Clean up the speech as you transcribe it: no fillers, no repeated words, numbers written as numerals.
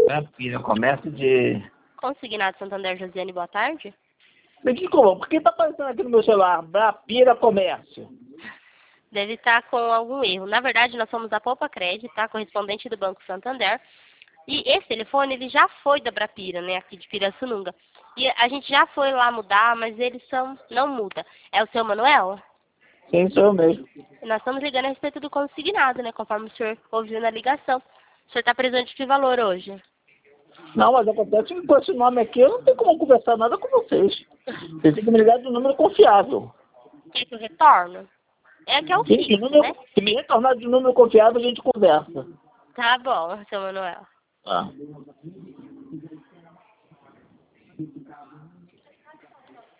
Brapira, comércio de... Consignado Santander, Josiane, boa tarde. Me desculpa, por que tá aparecendo aqui no meu celular? Brapira Comércio. Deve estar com algum erro. Na verdade, nós somos a Poupa Crédito, tá? Correspondente do Banco Santander. E esse telefone, ele já foi da Brapira, né? Aqui de Pirassununga. E a gente já foi lá mudar, mas eles não muda. É o seu Manuel? Sim, sou eu mesmo. Nós estamos ligando a respeito do consignado, né? Conforme o senhor ouviu na ligação. O senhor está presente de que valor hoje? Não, mas acontece que com esse nome aqui eu não tenho como conversar nada com vocês. Vocês têm que me ligar de um número confiável. Quer que eu retorno? É que é o Sim, fixo, né? se me retornar de um número confiável, a gente conversa. Tá bom, seu Manuel. Tá.